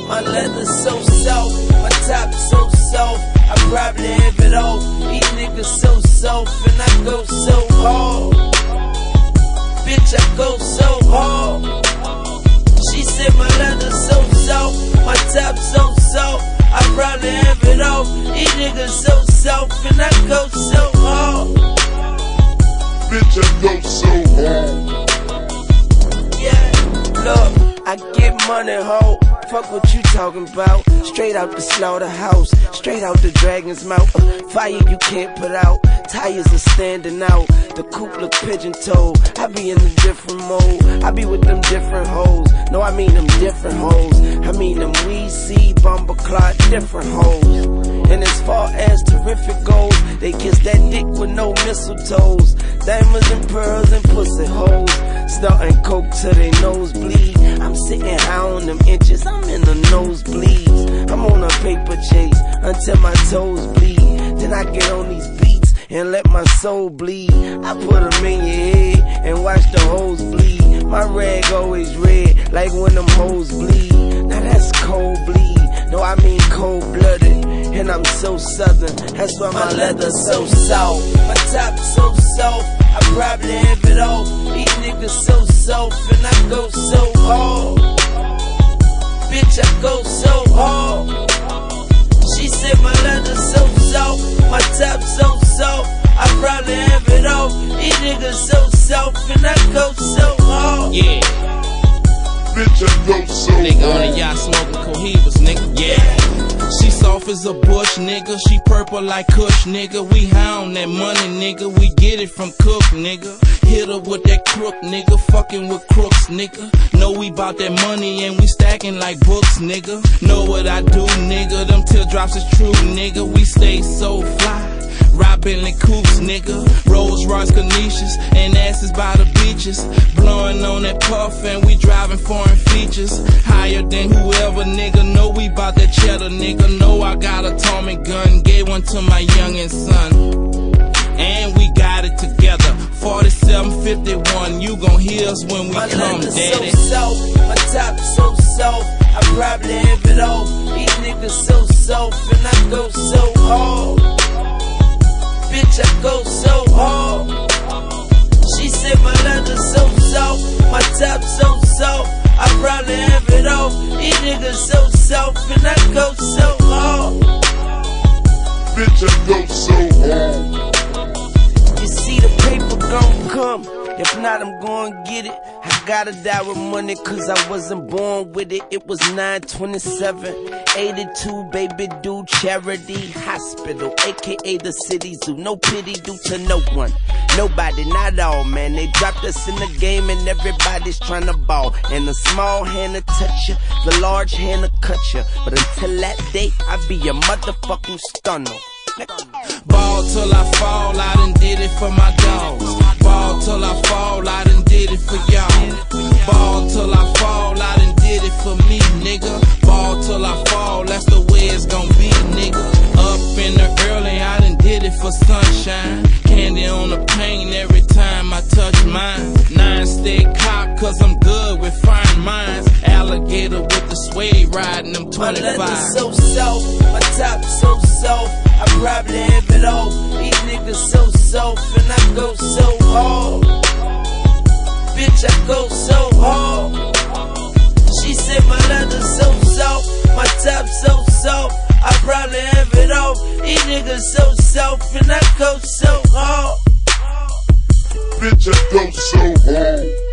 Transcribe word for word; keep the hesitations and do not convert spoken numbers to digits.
My leather so soft, my top so soft, I probably have it all. These niggas so soft and I go so hard. Bitch, I go so hard. She said my leather so soft, my top so soft, I probably have it all. These niggas so soft and I go so hard. Bitch, I go so hard. Yeah, look, I get money, ho. Fuck what you talking about. Straight out the slaughterhouse, straight out the dragon's mouth. Fire you can't put out, tires are standing out. The coupe look pigeon-toed, I be in a different mode. I be with them different hoes, no I mean them different hoes. I mean them we see bomber clot different hoes. And as far as terrific goes, they kiss that dick with no mistletoes. Diamonds and pearls and pussy hoes, snorting coke till they nose bleed. I'm sitting high on them inches, I'm in the nosebleeds. I'm on a paper chase until my toes bleed. Then I get on these beats and let my soul bleed. I put them in your head and watch the hoes bleed. My rag always red, like when them hoes bleed. Now that's cold bleed, no I mean cold-blooded. And I'm so southern, that's why my, my leather's so soft. My top so soft, I probably have it all. These niggas so soft and I go so hard. Bitch, I go so hard. She said my leather's so soft, my top so soft, I probably have it all. These niggas so soft and I go so hard. Yeah. Bitch, I go so hard. Nigga on the yacht smoking Cohibas, nigga. Yeah. She soft as a bush, nigga. She purple like Kush, nigga. We high on that money, nigga. We get it from Cook, nigga. Hit her with that crook, nigga. Fucking with crooks, nigga. Know we bout that money and we stacking like books, nigga. Know what I do, nigga. Them teardrops is true, nigga. We stay so fly. Ride Bentley coupes, nigga. Rolls Royce Canisius and asses by the beaches. Blowing on that puff and we driving foreign features. Higher than whoever, nigga. Know we bout that cheddar, nigga. Know I got a Tommy gun. Gave one to my youngin' son. And we got it together. forty-seven fifty-one, you gon' hear us when we my come, daddy. So soft, my top so soft, I probably have it all. These niggas so soft and I go so hard. Bitch, I go so hard. She said my leather's so soft, my top so soft, I probably have it all. These niggas so soft and I go so hard. Bitch, I go so hard. You see the paper gon' come, if not I'm gon' get it. I gotta die with money cause I wasn't born with it. It was nine twenty-seven eighty-two, baby, do charity hospital, aka the city zoo. No pity due to no one, nobody, not all, man. They dropped us in the game and everybody's trying to ball. And the small hand to touch you, the large hand to cut you. But until that day, I be a motherfucking stunner. Ball till I fall, I done did it for my dogs. Ball till I fall, I done did it for y'all. Ball till I fall, I done did it for me, nigga. Ball till I fall, that's the way it's gon' be, nigga. Up in the early, I done did it for sunshine. Candy on the paint every time I touch mine. Nine stay cocked cause I'm good with fine minds. Alligator with the suede riding them twenty-five. My leather's so soft, my top so soft, I probably have it all. These niggas so soft and I go so hard. Bitch, I go so hard. She said my leather's so soft, my top so soft, I probably have it all. These niggas so soft and I go so hard. Bitch, I go so hard.